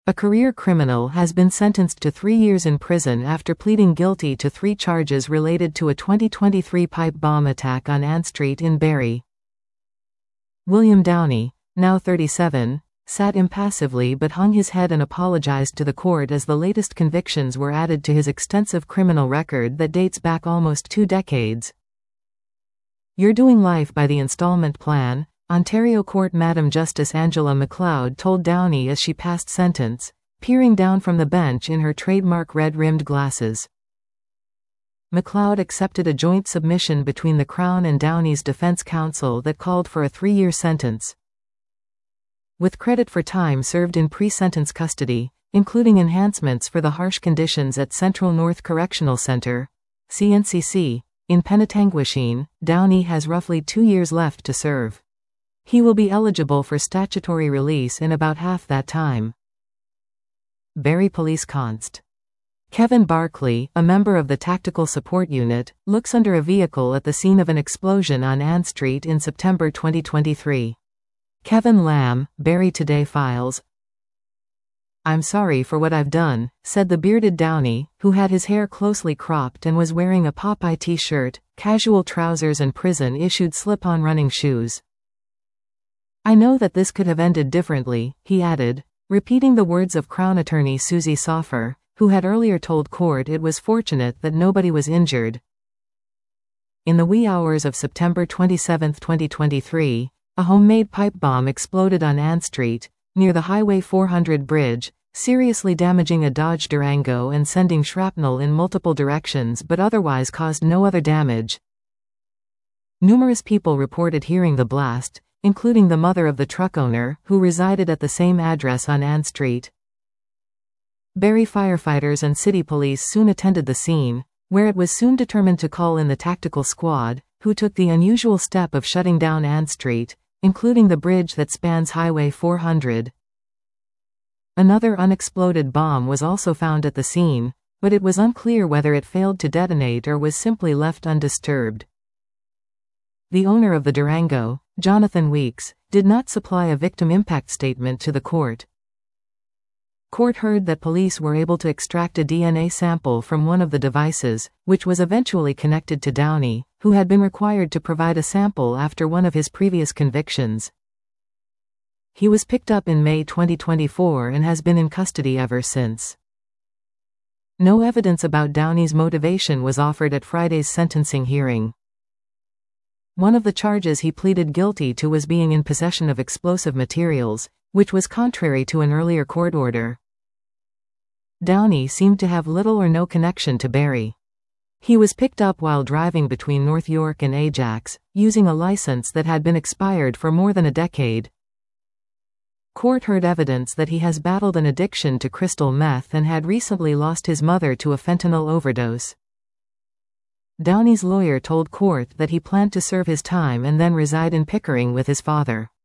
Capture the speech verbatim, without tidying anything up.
A career criminal has been sentenced to three years in prison after pleading guilty to three charges related to a twenty twenty-three pipe bomb attack on Ann Street in Barrie. William Downey, now thirty-seven, sat impassively but hung his head and apologized to the court as the latest convictions were added to his extensive criminal record that dates back almost two decades. "You're doing life by the installment plan," Ontario Court Madam Justice Angela MacLeod told Downey as she passed sentence, peering down from the bench in her trademark red-rimmed glasses. MacLeod accepted a joint submission between the Crown and Downey's defense counsel that called for a three-year sentence, with credit for time served in pre-sentence custody, including enhancements for the harsh conditions at Central North Correctional Centre, C N C C, in Penetanguishene. Downey has roughly two years left to serve. He will be eligible for statutory release in about half that time. Barrie Police Const. Kevin Barkley, a member of the Tactical Support Unit, looks under a vehicle at the scene of an explosion on Ann Street in September twenty twenty-three. Kevin Lamb, Barrie Today files, "I'm sorry for what I've done," said the bearded Downey, who had his hair closely cropped and was wearing a Popeye t-shirt, casual trousers and prison-issued slip-on running shoes. "I know that this could have ended differently," he added, repeating the words of Crown Attorney Susie Soffer, who had earlier told court it was fortunate that nobody was injured. In the wee hours of September twenty-seventh, twenty twenty-three, a homemade pipe bomb exploded on Ann Street, near the Highway four hundred bridge, seriously damaging a Dodge Durango and sending shrapnel in multiple directions but otherwise caused no other damage. Numerous people reported hearing the blast, including the mother of the truck owner, who resided at the same address on Ann Street. Barrie firefighters and city police soon attended the scene, where it was soon determined to call in the tactical squad, who took the unusual step of shutting down Ann Street, including the bridge that spans Highway four hundred. Another unexploded bomb was also found at the scene, but it was unclear whether it failed to detonate or was simply left undisturbed. The owner of the Durango, Jonathan Weeks, did not supply a victim impact statement to the court. Court heard that police were able to extract a D N A sample from one of the devices, which was eventually connected to Downey, who had been required to provide a sample after one of his previous convictions. He was picked up in May twenty twenty-four and has been in custody ever since. No evidence about Downey's motivation was offered at Friday's sentencing hearing. One of the charges he pleaded guilty to was being in possession of explosive materials, which was contrary to an earlier court order. Downey seemed to have little or no connection to Barrie. He was picked up while driving between North York and Ajax, using a license that had been expired for more than a decade. Court heard evidence that he has battled an addiction to crystal meth and had recently lost his mother to a fentanyl overdose. Downey's lawyer told court that he planned to serve his time and then reside in Pickering with his father.